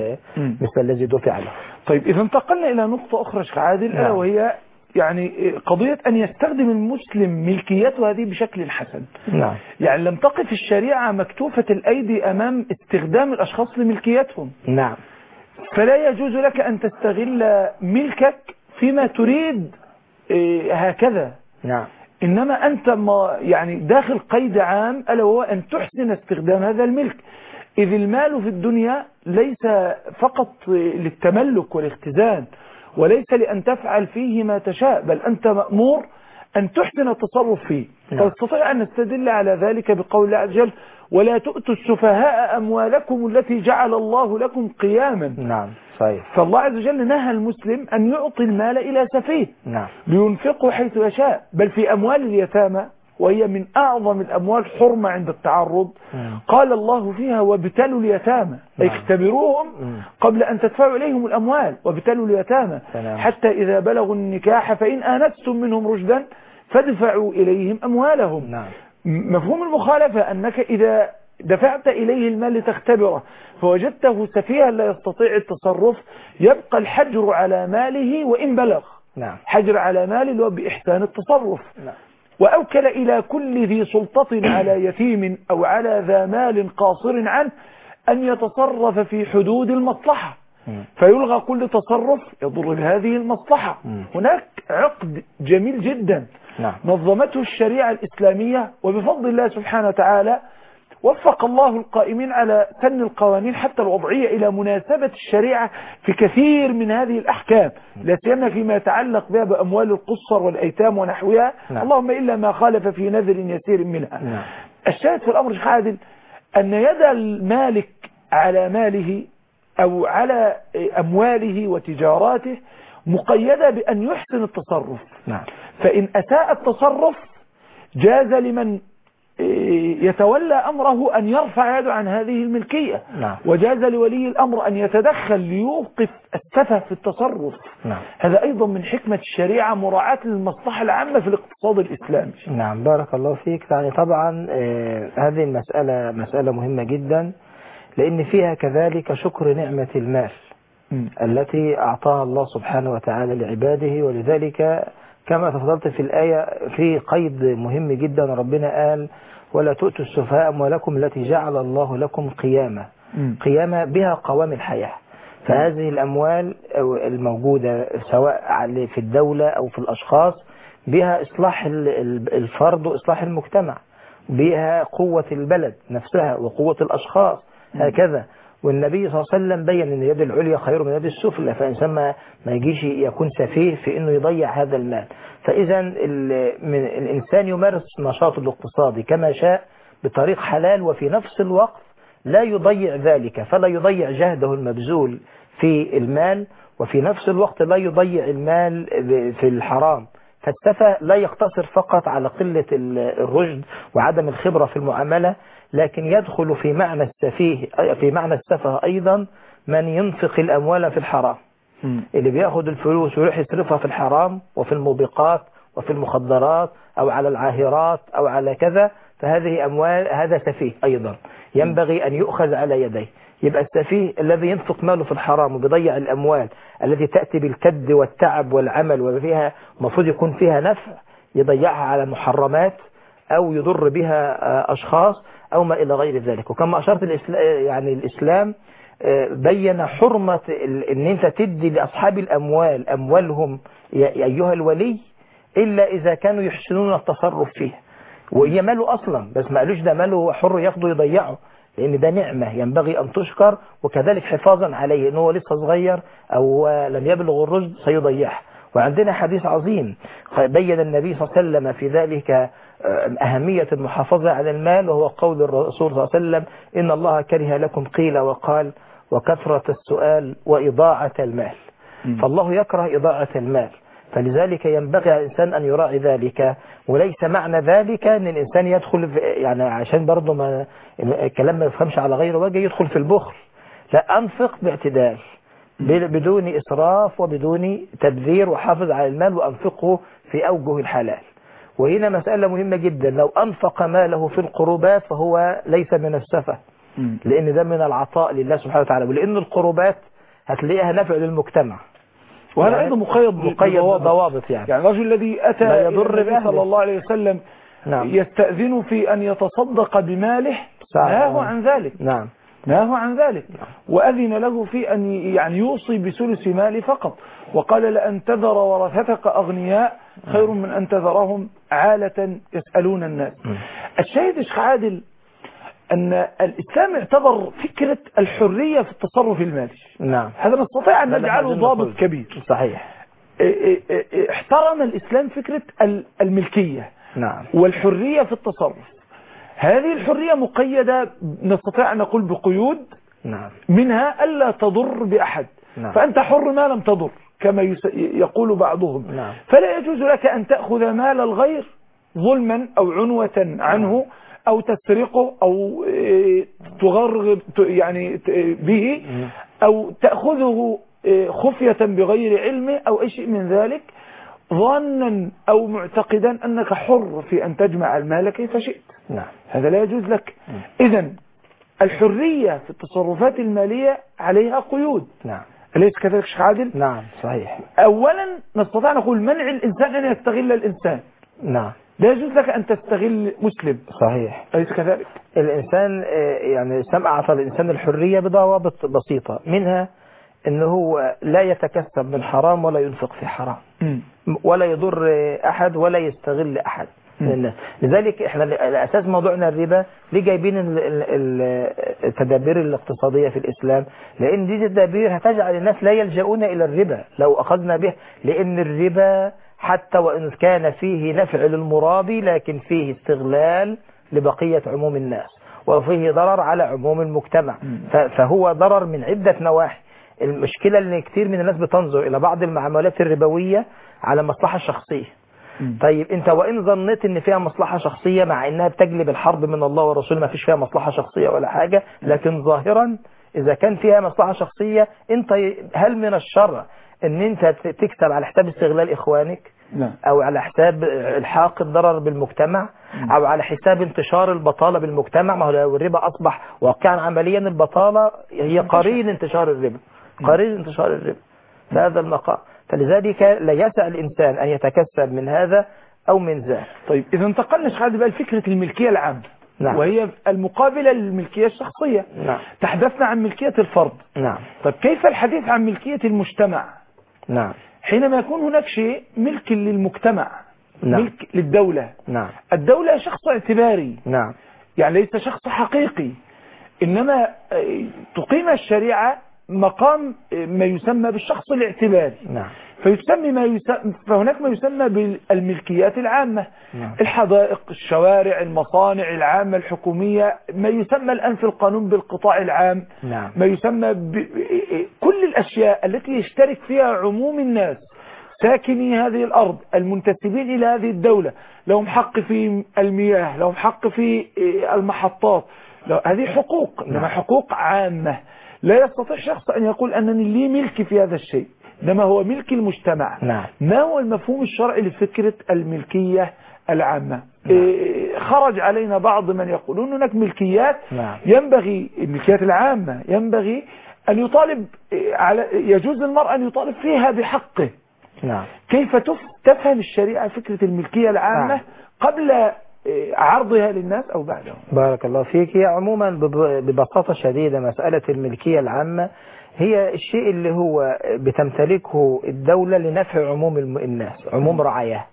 مثل الذي دفع له. طيب اذا انتقلنا الى نقطة اخرى شيخ عادل، الا نعم. وهي يعني قضية أن يستخدم المسلم ملكيته هذه بشكل حسن. نعم. يعني لم تقف الشريعة مكتوفة الأيدي أمام استخدام الأشخاص لملكيتهم. نعم. فلا يجوز لك أن تستغل ملكك فيما تريد هكذا. نعم. إنما أنت ما يعني داخل قيد عام، ألا وهو أن تحسن استخدام هذا الملك، إذ المال في الدنيا ليس فقط للتملك والاختزان، وليس لأن تفعل فيه ما تشاء، بل أنت مأمور أن تحسن التصرف فيه. نعم. فاستطيع أن نستدل على ذلك بقول الله عز وجل: ولا تؤتوا السفهاء أموالكم التي جعل الله لكم قياما. نعم صحيح. فالله عز وجل نهى المسلم أن يعطي المال إلى سفيه نعم. لينفقه حيث يشاء، بل في أموال اليتامى، وهي من أعظم الأموال حرمة عند التعرض، مم. قال الله فيها: وابتلوا اليتامى، نعم. اختبروهم مم. قبل أن تدفعوا إليهم الأموال، وابتلوا اليتامى سلام. حتى إذا بلغوا النكاح فإن آنستم منهم رشدا فادفعوا إليهم أموالهم. نعم. مفهوم المخالفة أنك إذا دفعت إليه المال لتختبره فوجدته سفيها لا يستطيع التصرف، يبقى الحجر على ماله وإن بلغ. نعم. حجر على ماله وبإحسان التصرف. نعم. وأوكل إلى كل ذي سلطة على يتيم أو على ذا مال قاصر عنه أن يتصرف في حدود المصلحة، فيلغى كل تصرف يضر بهذه المصلحة. هناك عقد جميل جدا نعم. نظمته الشريعة الإسلامية، وبفضل الله سبحانه وتعالى وفق الله القائمين على سن القوانين حتى الوضعية إلى مناسبة الشريعة في كثير من هذه الأحكام، لا سيما فيما يتعلق بها بأموال القصر والأيتام ونحوها. نعم. اللهم إلا ما خالف في نذر يسير منها. نعم. الشاهد في الأمر شيخ عادل أن يد المالك على ماله أو على أمواله وتجاراته مقيدة بأن يحسن التصرف. نعم. فإن أساء التصرف جاز لمن يتولى أمره أن يرفع يده عن هذه الملكية. نعم. وجاز لولي الأمر أن يتدخل ليوقف السفه في التصرف. نعم. هذا أيضا من حكمة الشريعة مراعاة للمصلحة العامة في الاقتصاد الإسلامي. نعم بارك الله فيك. يعني طبعا آه هذه المسألة مسألة مهمة جدا، لأن فيها كذلك شكر نعمة المال م. التي أعطاها الله سبحانه وتعالى لعباده. ولذلك كما تفضلت في الآية في قيد مهم جدا، ربنا قال: ولا تؤتوا السفهاء أموالكم التي جعل الله لكم قياما. قياما بها قوام الحياة. فهذه الأموال الموجودة سواء في الدولة أو في الأشخاص بها إصلاح الفرد وإصلاح المجتمع، بها قوة البلد نفسها وقوة الأشخاص هكذا. والنبي صلى الله عليه وسلم بين أن اليد العليا خير من اليد السفلى، فإنسان ما يجيش يكون سفيه في أنه يضيع هذا المال. فإذا الإنسان يمارس نشاطه الاقتصادي كما شاء بطريق حلال، وفي نفس الوقت لا يضيع ذلك، فلا يضيع جهده المبذول في المال، وفي نفس الوقت لا يضيع المال في الحرام. فالسفه لا يقتصر فقط على قلة الرشد وعدم الخبرة في المعاملة، لكن يدخل في معنى السفيه في معنى السفه أيضا من ينفق الأموال في الحرام، اللي بياخد الفلوس ويروح يصرفها في الحرام وفي الموبقات وفي المخدرات أو على العاهرات أو على كذا، فهذه أموال، هذا سفيه أيضا ينبغي أن يؤخذ على يديه. يبقى السفيه الذي ينفق ماله في الحرام وبيضيع الأموال التي تأتي بالكد والتعب والعمل وفيها مفروض يكون فيها نفع، يضيعها على محرمات أو يضر بها أشخاص أو ما إلى غير ذلك. وكما أشرت الإسلام يعني الإسلام بين حرمة أن أنت تدي لأصحاب الأموال أموالهم يا أيها الولي إلا إذا كانوا يحسنون التصرف فيه، وهي ماله أصلا، بس ما قالوش ده ماله حر ياخده يضيعه، لأن ده نعمة ينبغي أن تشكر، وكذلك حفاظا عليه أنه لسه صغير أو لم يبلغ الرشد سيضيعه. وعندنا حديث عظيم بين النبي صلى الله عليه وسلم في ذلك أهمية المحافظة على المال، وهو قول الرسول صلى الله عليه وسلم: إن الله كره لكم قيل وقال وكثرة السؤال وإضاعة المال. م. فالله يكره إضاعة المال، فلذلك ينبغي على الإنسان أن يراعي ذلك. وليس معنى ذلك أن الإنسان يدخل في يعني عشان برضه ما الكلام ما يفهمش على غير وجه يدخل في البخل، لا، أنفق باعتدال بدون إسراف وبدون تبذير، وحافظ على المال وأنفقه في أوجه الحلال. وهنا مسألة مهمة جدا، لو أنفق ماله في القربات فهو ليس من السفه، لأن ده من العطاء لله سبحانه وتعالى، ولأن القربات هتلاقيها نفع للمجتمع، وهذا أيضا مقيد مقيد بضوابط. يعني يعني الرجل الذي أتى لا يضر النبي صلى الله عليه وسلم نعم. يستأذن في أن يتصدق بماله نهاه عن ذلك. نعم. نهاه عن ذلك، وأذن له في أن يعني يوصي بثلث ماله فقط، وقال لأن تذر ورثتك أغنياء خير من أن تذرهم عالة يسألون الناس. الشاهد شيخ عادل أن الإسلام اعتبر فكرة الحرية في التصرف المالي. نعم. هذا نستطيع أن نجعله ضابط كبير. صحيح. احترم الإسلام فكرة الملكية نعم. والحرية في التصرف. هذه الحرية مقيدة نستطيع أن نقول بقيود. نعم. منها ألا تضر بأحد. نعم. فأنت حر ما لم تضر كما يقول بعضهم. نعم. فلا يجوز لك أن تأخذ مال الغير ظلما أو عنوة عنه أو تسرقه أو تغرغر يعني به أو تأخذه خفية بغير علمه أو أي شيء من ذلك، ظانا أو معتقدا أنك حر في أن تجمع المال كيف شئت. نعم. هذا لا يجوز لك. إذن الحرية في التصرفات المالية عليها قيود. نعم. أليس كذلك شيخ عادل؟ نعم صحيح. أولا نستطيع نقول منع الإنسان أن يستغل الإنسان. نعم. لا يجوز لك أن تستغل مسلم. صحيح. أليس كذلك؟ الإنسان يعني سمع أعطى الإنسان الحرية بضوابط بسيطة، منها أنه هو لا يتكسب من حرام ولا ينفق في حرام م. ولا يضر أحد ولا يستغل أحد من الناس. لذلك احنا الأساس موضوعنا الربا. ليه جايبين التدابير الاقتصادية في الإسلام؟ لأن دي التدابير هتجعل الناس لا يلجؤون إلى الربا لو أخذنا به، لأن الربا حتى وإن كان فيه نفع للمرابي لكن فيه استغلال لبقية عموم الناس وفيه ضرر على عموم المجتمع، فهو ضرر من عدة نواحي. المشكلة اللي كتير من الناس بتنظر إلى بعض المعاملات الربوية على مصلحة شخصية. طيب انت وإن ظنيت ان فيها مصلحة شخصية مع انها بتجلب الحرب من الله ورسوله، ما فيش فيها مصلحة شخصية ولا حاجة، لكن ظاهرا إذا كان فيها مصلحة شخصية انت هل من الشرع ان انت تكسب على حساب استغلال اخوانك او على حساب الحاق الضرر بالمجتمع او على حساب انتشار البطالة بالمجتمع؟ ما هو لو الربا اصبح واقعا عمليا البطالة هي قرين انتشار الربا، قرين انتشار الربا في هذا المقام. فلذلك لا يسع الإنسان أن يتكسب من هذا أو من ذاك. طيب إذا انتقلنا شيخ بقى لفكرة الملكية العامة. نعم. وهي المقابلة للملكية الشخصية. نعم. تحدثنا عن ملكية الفرد. نعم. طيب كيف الحديث عن ملكية المجتمع؟ نعم. حينما يكون هناك شيء ملك للمجتمع. نعم. ملك للدولة. نعم. الدولة شخص اعتباري. نعم. يعني ليس شخص حقيقي، إنما تقيم الشريعة مقام ما يسمى بالشخص الاعتباري. نعم. فيسمي ما يسمى فهناك ما يسمى بالملكيات العامة. نعم. الحدائق، الشوارع، المصانع العامة الحكومية، ما يسمى الآن في القانون بالقطاع العام. نعم. ما يسمى ب... كل الأشياء التي يشترك فيها عموم الناس ساكني هذه الأرض المنتسبين إلى هذه الدولة، لهم حق في المياه، لهم حق في المحطات، هذه حقوق. إنما نعم. حقوق عامة. لا يستطيع شخص أن يقول أنني لي ملك في هذا الشيء، إنما هو ملك المجتمع. نعم. ما هو المفهوم الشرعي لفكرة الملكية العامة؟ نعم. إيه خرج علينا بعض من يقولون هناك ملكيات. نعم. ينبغي الملكيات العامة ينبغي أن يطالب على يجوز للمرء أن يطالب فيها بحقه. نعم. كيف تفهم الشريعة فكرة الملكية العامة؟ نعم. قبل عرضها للناس أو بعدها؟ بارك الله فيك. هي عموما ببساطة شديدة مسألة الملكية العامة هي الشيء اللي هو بتمتلكه الدولة لنفع عموم الناس، عموم رعاياه.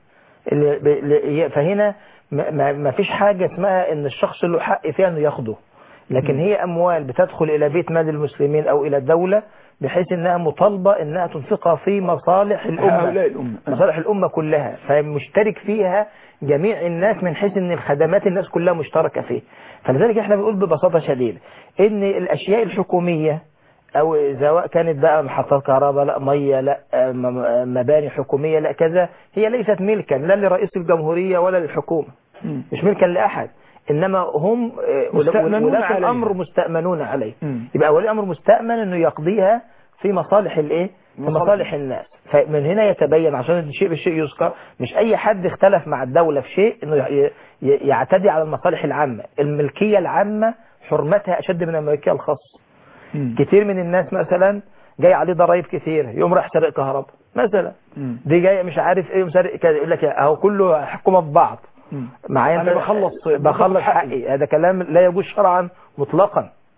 فهنا ما فيش حاجة اسمها ان الشخص له حق فيها انه ياخده، لكن هي أموال بتدخل إلى بيت مال المسلمين أو إلى الدولة بحيث أنها مطالبة أنها تنفقها في مصالح الأمة، مصالح الأمة كلها، فمشترك فيها جميع الناس من حيث أن الخدمات الناس كلها مشتركة فيه. فلذلك احنا بنقول ببساطة شديدة أن الأشياء الحكومية أو سواء كانت بقى محطات كهرباء، لا مية، لا مباني حكومية، لا كذا، هي ليست ملكا لا لرئيس الجمهورية ولا للحكومة، مش ملكا لأحد، إنما هم ولاة الأمر مستأمنون عليه. يبقى ولي الأمر مستأمن أنه يقضيها في مصالح الإيه؟ في مصالح الناس. فمن هنا يتبين عشان الشيء بالشيء يذكر، مش أي حد اختلف مع الدولة في شيء إنه يعتدي على المصالح العامة. الملكية العامة حرمتها أشد من الملكية الخاصة. كتير من الناس مثلا جاي عليه ضرائب كثير يقوم راح سرق كهرباء مثلا، دي جاي مش عارف ايه مسرق كده، يقول لك اهو كله حكومه في بعض معايا، انا بخلص بخلص حقي. هذا كلام لا يجوز شرعا مطلقا،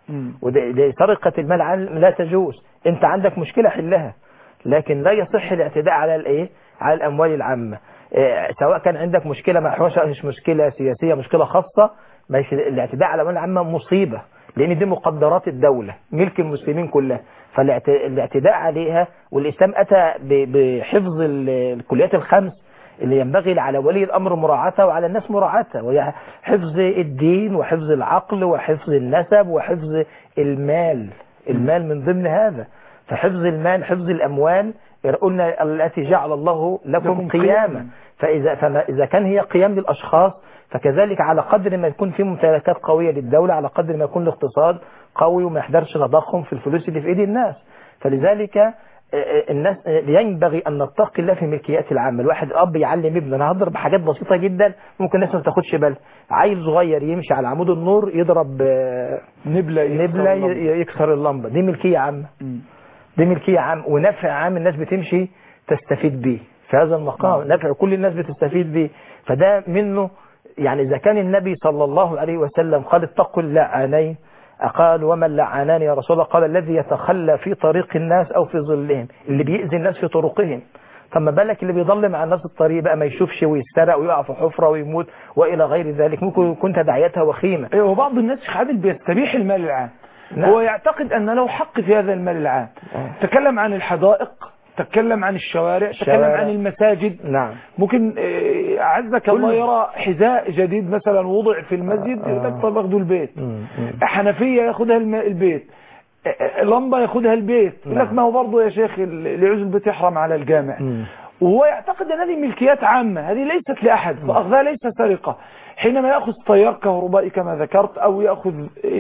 وسرقة المال العام لا تجوز. انت عندك مشكلة حلها، لكن لا يصح الاعتداء على الايه على الاموال العامة. اه سواء كان عندك مشكلة مع مش مشكلة سياسية، مشكلة خاصة، ماشي، الاعتداء على الاموال العامة مصيبة، لان دي مقدرات الدولة ملك المسلمين كلها، فالاعتداء عليها. والاسلام اتى بحفظ الكليات الخمس اللي ينبغي على ولي الأمر مراعاتها وعلى الناس مراعاتها، وهي حفظ الدين وحفظ العقل وحفظ النسب وحفظ المال. المال من ضمن هذا، فحفظ المال، حفظ الأموال، قلنا التي جعل الله لكم قياما. فإذا, فإذا كان هي قيام للأشخاص، فكذلك على قدر ما يكون في ممتلكات قوية للدولة، على قدر ما يكون الاقتصاد قوي وما يحضرش تضخم في الفلوس اللي في ايدي الناس. فلذلك الناس ينبغي أن نتقي الله في ملكيات العامة. الواحد أب يعلم ابنه، أنا هضرب بحاجات بسيطة جدا ممكن الناس ما تاخدش بالها. عيل صغير يمشي على عمود النور يضرب نبلة نبلة يكسر اللمبة، دي ملكية عامة، دي ملكية عامة ونفع عام الناس بتمشي تستفيد به في هذا المقام، نفع كل الناس بتستفيد به. فده منه. يعني إذا كان النبي صلى الله عليه وسلم قال اتقوا اللعانين، قال ومن لعنان يا رسول الله؟ قال الذي يتخلى في طريق الناس أو في ظلهم، اللي بيأذي الناس في طرقهم. فما بالك اللي بيضل مع الناس الطريق بقى، ما يشوفش ويسترق ويقع في حفرة ويموت وإلى غير ذلك، ممكن يكون تداعياتها وخيمة. ايوه، وبعض الناس شيخ عادل بيستبيح المال العام. نعم. هو يعتقد أن له حق في هذا المال العام. نعم. تكلم عن الحدائق، تكلم عن الشوارع، تكلم عن المساجد. نعم. ممكن أعزك الله يرى حذاء جديد مثلا وضع في المسجد، يقول طب اخذوا البيت. حنفية ياخدها البيت، لمبة ياخدها البيت، يقول لك ما هو برضه يا شيخ اللي يعوز البيت يحرم على الجامع. وهو يعتقد أن هذه ملكيات عامة، هذه ليست لأحد، فأخذها ليس سرقة. حينما يأخذ تيار كهربائي كما ذكرت، أو يأخذ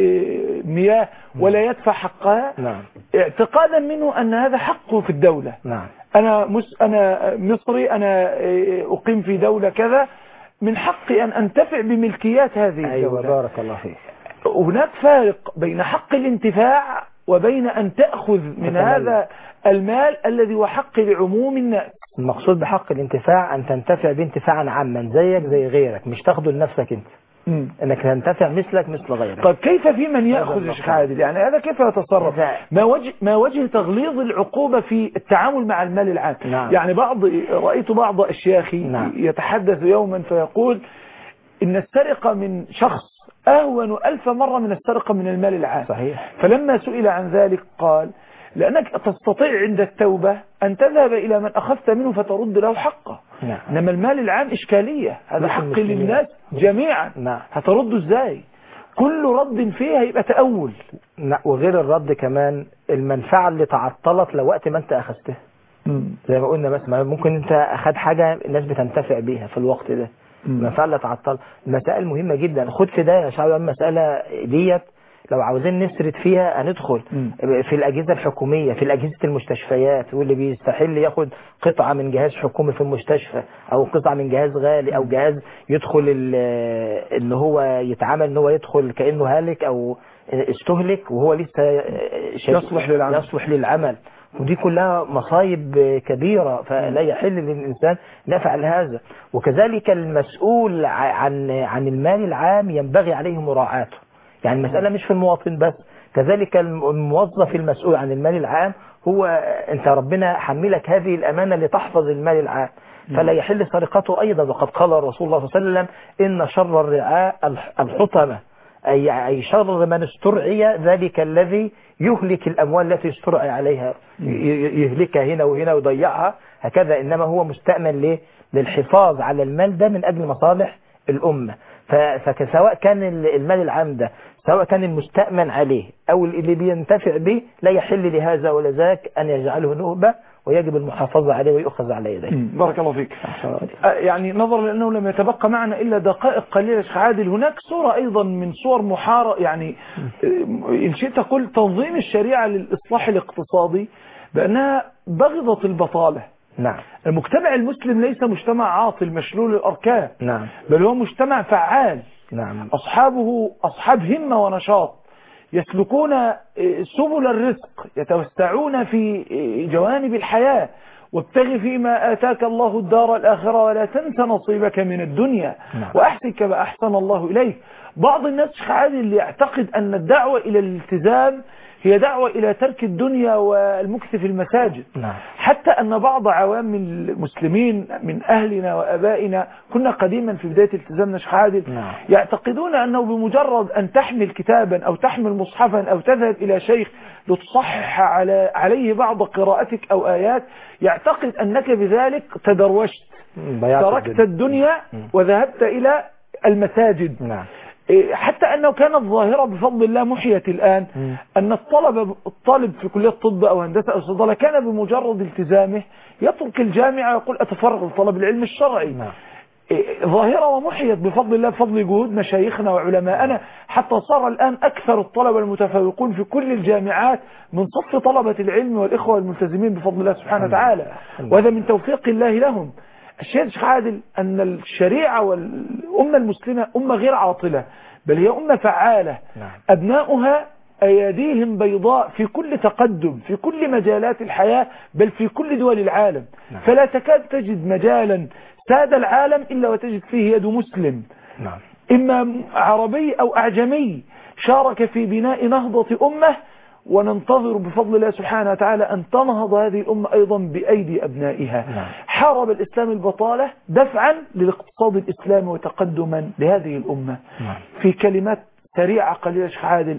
مياه ولا يدفع حقها، نعم. اعتقادا منه أن هذا حقه في الدولة. نعم. أنا, مس أنا مصري، أنا أقيم في دولة كذا، من حقي أن أنتفع بملكيات هذه الدولة. أيوة، بارك الله فيك. هناك فارق بين حق الانتفاع وبين أن تأخذ من هذا المال الذي هو حق لعموم الناس. المقصود بحق الانتفاع أن تنتفع بانتفاعا عاما زيك زي غيرك، مش تاخده لنفسك أنت. مم. انك تنتفع مثلك مثل غيرك. طيب كيف في من يأخذ يا شيخ عادل؟ يعني هذا كيف يتصرف؟ ما وجه ما وجه تغليظ العقوبة في التعامل مع المال العام؟ نعم. يعني بعض رأيت بعض أشياخي نعم. يتحدث يوما فيقول إن السرقة من شخص أهون ألف مرة من السرقة من المال العام. صحيح. فلما سئل عن ذلك قال لأنك تستطيع عند التوبة أن تذهب إلى من أخذت منه فترد له حقه. نعم. إنما المال العام إشكالية، هذا حق للناس جميعا. نعم. هترده إزاي؟ كل رد فيها يبقى تأول. نعم. وغير الرد كمان المنفعة اللي تعطلت لوقت ما أنت أخذتها. زي ما قلنا مثلا ممكن أنت أخذ حاجة الناس بتنتفع بيها في الوقت ده، المنفعة اللي تعطل. المسائل مهمة جدا، خد في ده يا شعب. المسألة ديت لو عاوزين نسرد فيها هندخل في الأجهزة الحكومية، في أجهزة المستشفيات، واللي بيستحل ياخد قطعة من جهاز حكومي في المستشفى أو قطعة من جهاز غالي أو جهاز يدخل إن هو يتعامل إن هو يدخل كأنه هالك أو استهلك وهو لسه يصلح للعمل. يصلح للعمل. ودي كلها مصايب كبيرة، فلا يحل للإنسان نفعل هذا. وكذلك المسؤول عن عن المال العام ينبغي عليه مراعاته. يعني المسألة مش في المواطن بس، كذلك الموظف المسؤول عن المال العام هو أنت ربنا حملك هذه الأمانة لتحفظ المال العام، فلا يحل سرقته أيضا. وقد قال الرسول الله صلى الله عليه وسلم إن شر الرعاء الحطمة، أي شر من استرعي ذلك الذي يهلك الأموال التي استرعي عليها، يهلكها هنا وهنا ويضيعها هكذا. إنما هو مستأمن ليه؟ للحفاظ على المال ده من أجل مصالح الأمة. فسواء كان المال العام ده سواء كان المستأمن عليه أو اللي بينتفع به لا يحل لهذا ولا ذاك أن يجعله نهبة، ويجب المحافظة عليه ويؤخذ على يديه. بارك الله فيك. يعني نظرا لأنه لم يتبقى معنا إلا دقائق قليلة شيخ عادل، هناك صورة أيضا من صور محارة، يعني إن شئت قل تنظيم الشريعة للإصلاح الاقتصادي بأنها بغضت البطالة. نعم. المجتمع المسلم ليس مجتمع عاطل مشلول الأركان، نعم. بل هو مجتمع فعال. نعم. أصحابه أصحاب همة ونشاط، يسلكون سبل الرزق، يتوسعون في جوانب الحياة، وابتغ فيما آتاك الله الدار الآخرة ولا تنس نصيبك من الدنيا وأحسن كما أحسن الله إليك. بعض الناس عادي اللي يعتقد أن الدعوة إلى الالتزام هي دعوة إلى ترك الدنيا والمكث في المساجد. نعم. حتى أن بعض عوام المسلمين من أهلنا وأبائنا كنا قديما في بداية التزامنا شيخ عادل نعم. يعتقدون أنه بمجرد أن تحمل كتابا أو تحمل مصحفا أو تذهب إلى شيخ لتصحح على عليه بعض قراءتك أو آيات يعتقد أنك بذلك تدروشت تركت الدنيا وذهبت إلى المساجد. نعم. حتى أنه كانت ظاهرة بفضل الله محيت الآن م. أن الطلب الطالب في كلية الطب أو هندسة أو صيدلة كان بمجرد التزامه يترك الجامعة ويقول أتفرغ لطلب العلم الشرعي. نعم. ظاهرة ومحيت بفضل الله بفضل جهود مشايخنا وعلماءنا حتى صار الآن أكثر الطلبة المتفوقون في كل الجامعات من صف طلبة العلم والإخوة الملتزمين بفضل الله سبحانه وتعالى، وهذا من توفيق الله لهم. الشيء شيخ عادل أن الشريعة والأمة المسلمة أمة غير عاطلة بل هي أمة فعالة. نعم. أبناؤها أيديهم بيضاء في كل تقدم في كل مجالات الحياة بل في كل دول العالم. نعم. فلا تكاد تجد مجالا ساد العالم إلا وتجد فيه يد مسلم. نعم. إما عربي أو أعجمي شارك في بناء نهضة أمة، وننتظر بفضل الله سبحانه وتعالى أن تنهض هذه الأمة أيضا بأيدي أبنائها. نعم. حارب الإسلام البطالة دفعا للاقتصاد الإسلامي وتقدما لهذه الأمة. نعم. في كلمات سريعة قليلة شيخ عادل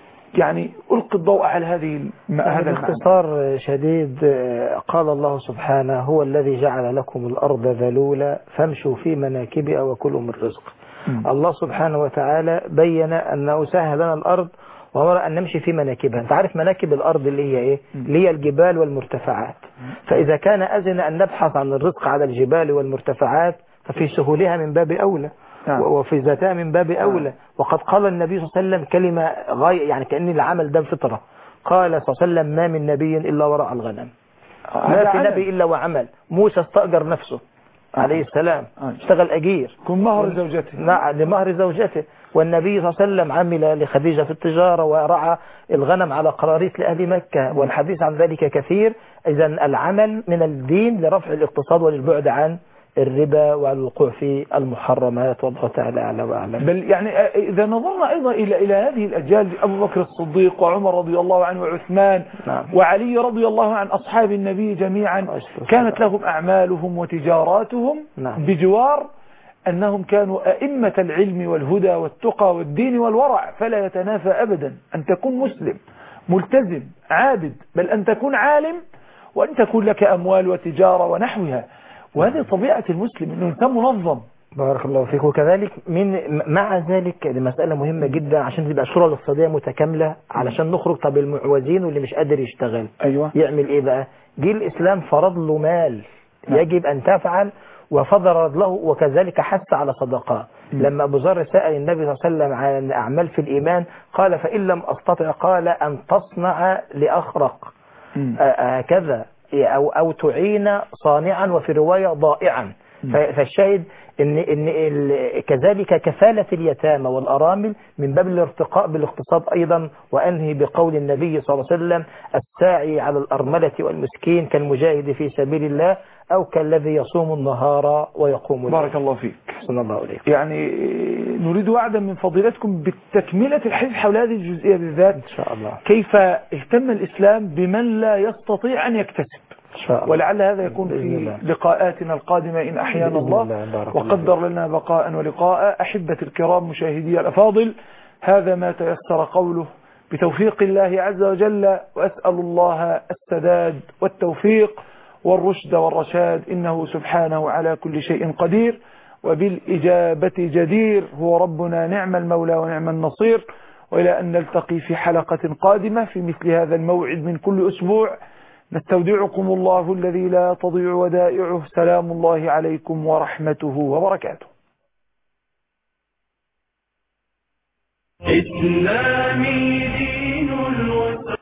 يعني ألقي الضوء على هذه هذا باختصار شديد. قال الله سبحانه هو الذي جعل لكم الأرض ذلولا فامشوا في مناكبها وكلوا من رزق. م. الله سبحانه وتعالى بين أنه سهل لنا الأرض وأمر أن نمشي في مناكبها. أنت عارف مناكب الأرض اللي هي إيه؟ اللي هي الجبال والمرتفعات. فإذا كان أذن أن نبحث عن الرزق على الجبال والمرتفعات ففي سهولها من باب أولى. نعم. وفي ذاتها من باب أولى. وقد قال النبي صلى الله عليه وسلم كلمة غاية يعني كأن العمل ده فطرة. قال صلى الله عليه وسلم ما من نبي إلا وراء الغنم، ما في نبي إلا وعمل. موسى استأجر نفسه عليه السلام، اشتغل أجير كن مهر زوجته. نعم لمهر زوجته. والنبي صلى الله عليه وسلم عمل لخديجة في التجارة ورعى الغنم على قراريط لأهل مكة، والحديث عن ذلك كثير. إذا العمل من الدين لرفع الاقتصاد وللبعد عن الربا والوقوع في المحرمات. والله تعالى أعلى وأعلم. بل يعني إذا نظرنا أيضا إلى إلى هذه الأجيال أبو بكر الصديق وعمر رضي الله عنه وعثمان. نعم. وعلي رضي الله عن أصحاب النبي جميعا كانت لهم أعمالهم وتجاراتهم. نعم. بجوار أنهم كانوا أئمة العلم والهدى والتقى والدين والورع. فلا يتنافى أبدا أن تكون مسلم ملتزم عابد بل أن تكون عالم وأن تكون لك أموال وتجارة ونحوها. وهذه طبيعة المسلم أنه إنسان منظم. بارك الله فيك. وكذلك من مع ذلك المسألة مهمة جدا عشان تبقى الصورة الاقتصادية متكاملة علشان نخرج. طب المعوزين واللي مش قادر يشتغل أيوة. يعمل إيه بقى؟ جه الإسلام فرض له مال يجب أن تفعل وفضل له، وكذلك حث على صدقاء. لما أبو ذر سأل النبي صلى الله عليه وسلم عن أعمال في الإيمان قال فإن لم أستطع قال أن تصنع لأخرق هكذا أو أو تعين صانعا وفي رواية ضائعا. فالشاهد إن إن كذلك كفالة اليتامى والأرامل من باب الارتقاء بالاقتصاد أيضا. وأنهي بقول النبي صلى الله عليه وسلم الساعي على الأرملة والمسكين كالمجاهد في سبيل الله أو كالذي يصوم النهار ويقوم الليل. بارك الله فيك. صلى الله عليه. يعني نريد وعدا من فضيلتكم بتكملة الحديث حول هذه الجزئية بالذات إن شاء الله. كيف اهتم الإسلام بمن لا يستطيع أن يكتسب. ولعل هذا يكون في لقاءاتنا القادمة إن أحيانا الله, الله وقدر لنا بقاء ولقاء. أحبة الكرام مشاهدي الأفاضل هذا ما تيسر قوله بتوفيق الله عز وجل، وأسأل الله السداد والتوفيق والرشد والرشاد إنه سبحانه على كل شيء قدير وبالإجابة جدير. هو ربنا نعم المولى ونعم النصير. وإلى أن نلتقي في حلقة قادمة في مثل هذا الموعد من كل أسبوع نستودعكم الله الذي لا تضيع ودائعه. سلام الله عليكم ورحمته وبركاته. إسلامي